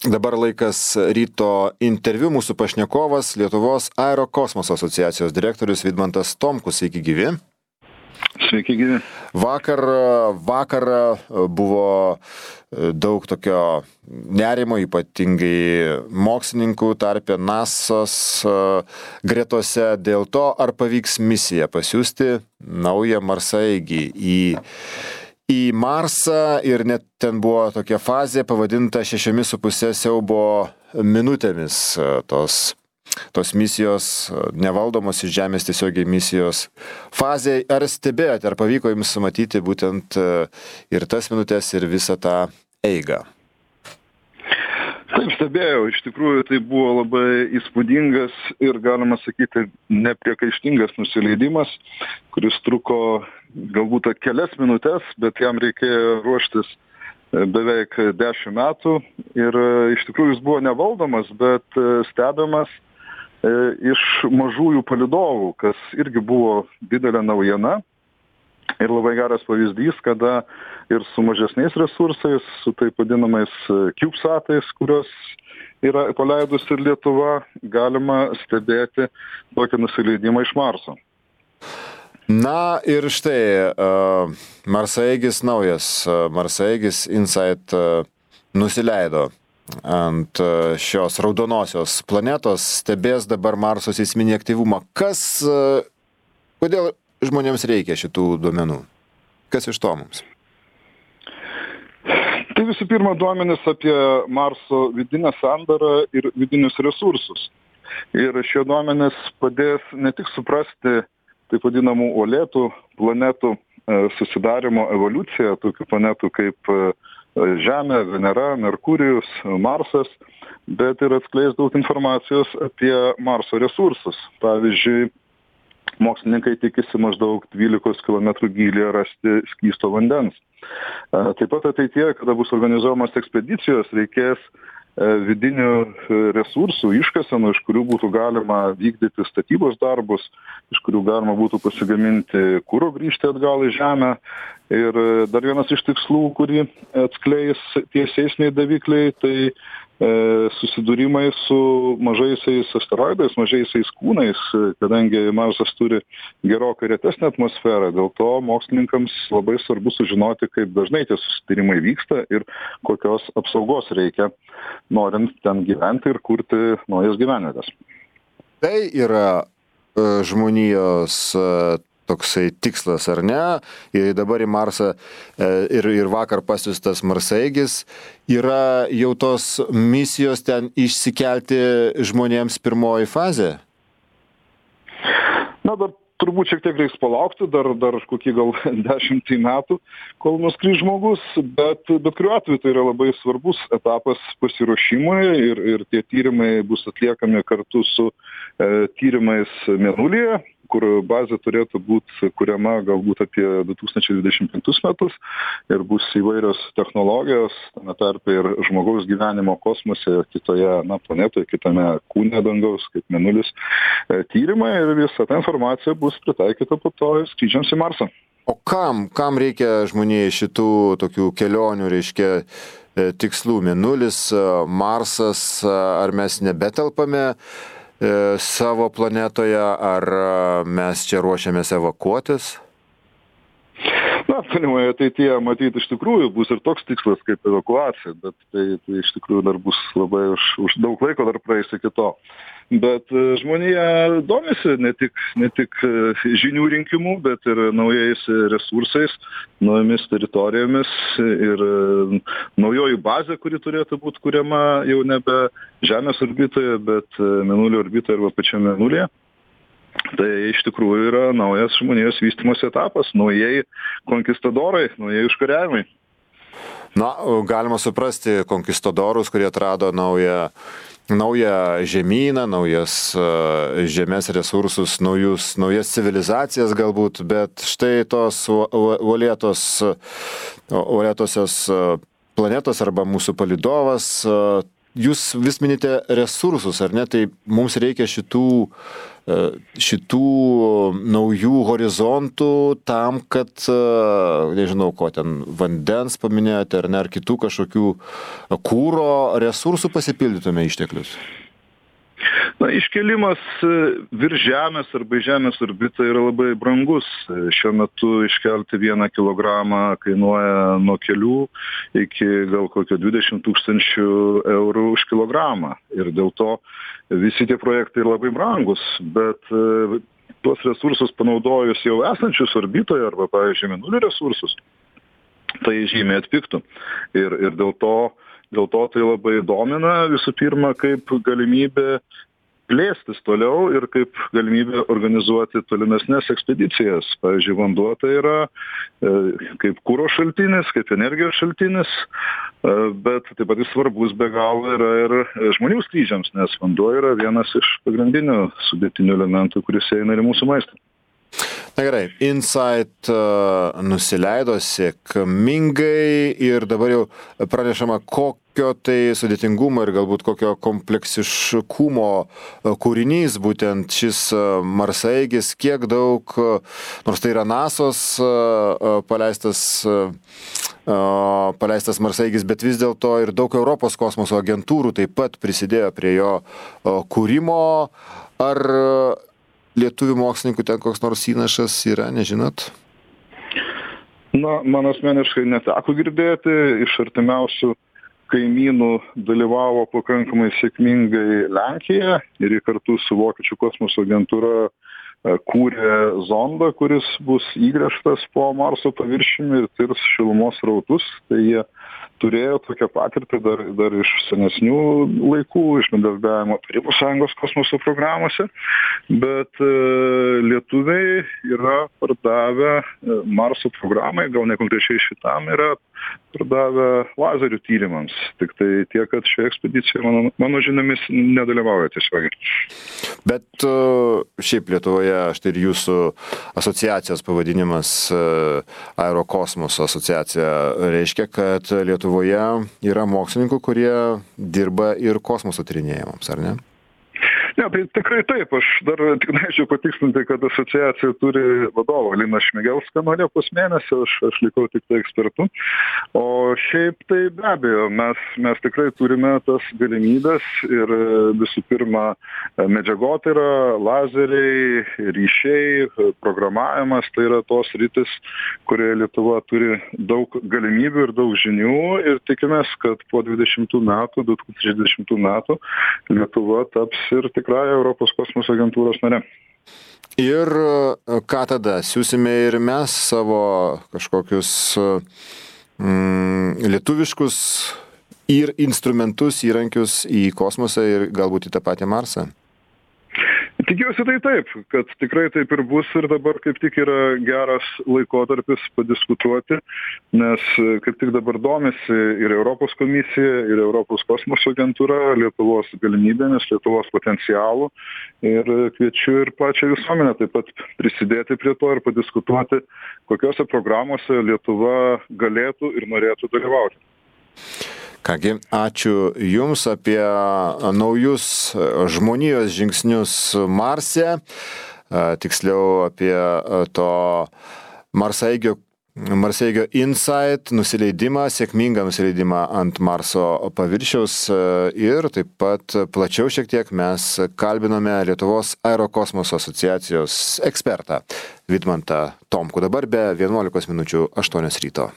Dabar laikas ryto interviu. Mūsų pašnekovas Lietuvos aerokosmoso asociacijos direktorius Vidmantas Tomkus. Sveiki gyvi. Sveiki gyvi. Vakar buvo daug tokio nerimo, ypatingai mokslininkų tarpe NASA's gretose dėl to, ar pavyks misiją pasiųsti naują marsaeigį į Marsą, ir net ten buvo tokia fazė pavadinta 6,5 siaubo minutėmis tos misijos, nevaldomos iš Žemės tiesiogiai misijos fazė. Ar stebėjote, ar pavyko jums matyti būtent ir tas minutės, ir visą tą eigą? Taip, stebėjau. Iš tikrųjų, tai buvo labai įspūdingas ir, galima sakyti, nepriekaištingas nusileidimas, kuris truko galbūt kelias minutės, bet jam reikėjo ruoštis beveik 10 metų. Ir iš tikrųjų jis buvo nevaldomas, bet stebimas iš mažųjų palydovų, kas irgi buvo didelė naujiena. Ir labai geras pavyzdys, kada ir su mažesniais resursais, su taip vadinamais CubeSatais, kurios yra paleidus ir Lietuva, galima stebėti tokį nusileidimą iš Marso. Na ir štai, marsaeigis naujas, marsaeigis InSight nusileido ant šios raudonosios planetos, stebės dabar Marso seisminį aktyvumą. Kodėl žmonėms reikia šitų duomenų? Kas iš to mums? Tai visų pirma duomenys apie Marso vidinę sandarą ir vidinius resursus. Ir šie duomenys padės ne tik suprasti taip vadinamų uolėtų planetų susidarimo evoliuciją, tokių planetų kaip Žemė, Venera, Merkurijus, Marsas, bet ir atskleis daug informacijos apie Marso resursus. Pavyzdžiui, mokslininkai tikisi maždaug 12 km gylyje rasti skysto vandens. Taip pat ateityje, kada bus organizuojamos ekspedicijos, reikės vidinių resursų, iškasenų, iš kurių būtų galima vykdyti statybos darbus, iš kurių galima būtų pasigaminti kuro, grįžti atgal į Žemę. Ir dar vienas iš tikslų, kurį atskleis tie seisminiai davikliai, tai susidūrimai su mažaisiais asteroidais, mažaisiais kūnais, kadangi Marsas turi gerokai retesnę atmosferą. Dėl to mokslininkams labai svarbu sužinoti, kaip dažnai tie susidūrimai vyksta ir kokios apsaugos reikia, norint ten gyventi ir kurti naujas gyvenvietes. Tai yra žmonijos toksai tikslas, ar ne? Ir dabar į Marsą ir vakar pasiųstas marsaeigis, yra jau tos misijos ten išsikelti žmonėms pirmoji fazė? Na, dar turbūt šiek tiek reiks palaukti, dar kokį gal 10 metų, kol nuskris žmogus, bet kuriuo atveju tai yra labai svarbus etapas pasiruošimui ir tie tyrimai bus atliekami kartu su tyrimais Mėnulyje, kur bazė turėtų būti kuriama galbūt apie 2025 metus ir bus įvairios technologijos, tame tarpe ir žmogaus gyvenimo kosmose, kitoje planetoje, kitame kūne dangaus, kaip Mėnulis, tyrimai, ir visa ta informacija bus pritaikyta po to skrydžiams į Marsą. O kam reikia žmonijai šitų tokių kelionių, reiškia, tikslų? Mėnulis, Marsas, ar mes nebetelpame savo planetoje, ar mes čia ruošiamės evakuotis? Na, tolimoje ateityje matyti iš tikrųjų bus ir toks tikslas kaip evakuacija, bet tai iš tikrųjų dar bus labai už daug laiko dar praeis iki to. Bet žmonija domisi ne tik žinių rinkimu, bet ir naujais resursais, naujomis teritorijomis ir naujoji bazė, kuri turėtų būti kuriama jau nebe Žemės orbitoje, bet Mėnulio orbitoje arba pačiame Mėnulyje. Tai iš tikrųjų yra naujas žmonijos vystymosi etapas, naujieji konkistadorai, naujieji užkariavimai. Na, galima suprasti konkistadorus, kurie atrado naują žemyną, naujas žemės resursus, naujas civilizacijas galbūt, bet štai tos uolėtosios planetos arba mūsų palydovas jūs vis minite resursus, ar ne? Tai mums reikia šitų naujų horizontų tam, kad, nežinau, ko ten, vandens paminėjote, ar ne, ar kitų kažkokių kūro resursų pasipildytume išteklius? Na, iškelimas virš Žemės arba į Žemės orbitą yra labai brangus. Šiuo metu iškelti 1 kilogramą kainuoja nuo kelių iki gal kokio 20 000 eurų už kilogramą. Ir dėl to visi tie projektai yra labai brangus, bet tuos resursus panaudojus jau esančius orbitoje arba, pavyzdžiui, Mėnulio resursus, tai žymiai atpigtų. Ir dėl to tai labai domina visų pirma kaip galimybė plėstis toliau ir kaip galimybė organizuoti tolimesnės ekspedicijas. Pavyzdžiui, vanduo tai yra kaip kuro šaltinis, kaip energijos šaltinis, bet taip pat jis svarbus be galo yra ir žmonių skrydžiams, nes vanduo yra vienas iš pagrindinių sudėtinių elementų, kuris eina ir į mūsų maistą. Na gerai, Insight nusileido sėkmingai ir dabar jau pranešama, kokio tai sudėtingumo ir galbūt kokio kompleksiškumo kūrinys būtent šis marsaeigis, kiek daug, nors tai yra NASO's paleistas marsaeigis, bet vis dėlto ir daug Europos kosmoso agentūrų taip pat prisidėjo prie jo kūrimo. Ar lietuvių mokslininkų ten koks nors įnašas yra, nežinot? Na, man asmeniškai neteko girdėti, iš artimiausių kaimynų dalyvavo pakankamai sėkmingai Lenkija ir kartu su Vokiečių kosmoso agentūra kūrė zondą, kuris bus įgręžtas po Marso paviršiumi ir tirs šilumos srautus. Tai jie turėjo tokią patirtį dar iš senesnių laikų, iš bendradarbiavimo Tarybų Sąjungos kosmoso programuose, bet lietuviai yra pardavę Marso programai, gal ne konkrečiai šitam, yra pardavę lazerių tyrimams. Tik tai tiek, kad šioje ekspedicijoje, mano žiniomis, nedalyvauja tiesiogiai. Bet šiaip Lietuvoje, štai ir jūsų asociacijos pavadinimas Aerokosmoso asociacija reiškia, kad Lietuvoje yra mokslininkų, kurie dirba ir kosmoso tyrinėjimams, ar ne? Ne, tai tikrai taip. Aš dar tik norėčiau patikslinti, kad asociacija turi vadovą Liną Šmigelską nuo Liepos mėnesio, aš likau tik tai ekspertu. O šiaip tai be abejo, mes tikrai turime tas galimybės ir visų pirma medžiagotyra, lazeriai, ryšiai, programavimas, tai yra tos sritis, kurioje Lietuva turi daug galimybių ir daug žinių ir tikimės, kad po 2020 metų Lietuva taps ir tikrąją Europos kosmoso agentūros nare. Ir ką tada? Siūsime ir mes savo kažkokius lietuviškus ir instrumentus, įrankius į kosmosą ir galbūt į tą patį Marsą? Tikiuosi tai taip, kad tikrai taip ir bus ir dabar kaip tik yra geras laikotarpis padiskutuoti, nes kaip tik dabar domisi ir Europos komisija, ir Europos kosmoso agentūra Lietuvos galimybėmis, Lietuvos potencialų ir kviečiu ir pačią visuomenę taip pat prisidėti prie to ir padiskutuoti, kokiose programuose Lietuva galėtų ir norėtų dalyvauti. Kągi, ačiū Jums apie naujus žmonijos žingsnius Marse, tiksliau apie to marsaeigio Insight nusileidimą, sėkmingą nusileidimą ant Marso paviršiaus ir taip pat plačiau šiek tiek mes kalbinome Lietuvos Aerokosmoso asociacijos ekspertą Vidmantą Tomkų. Dabar be 11:08 ryto.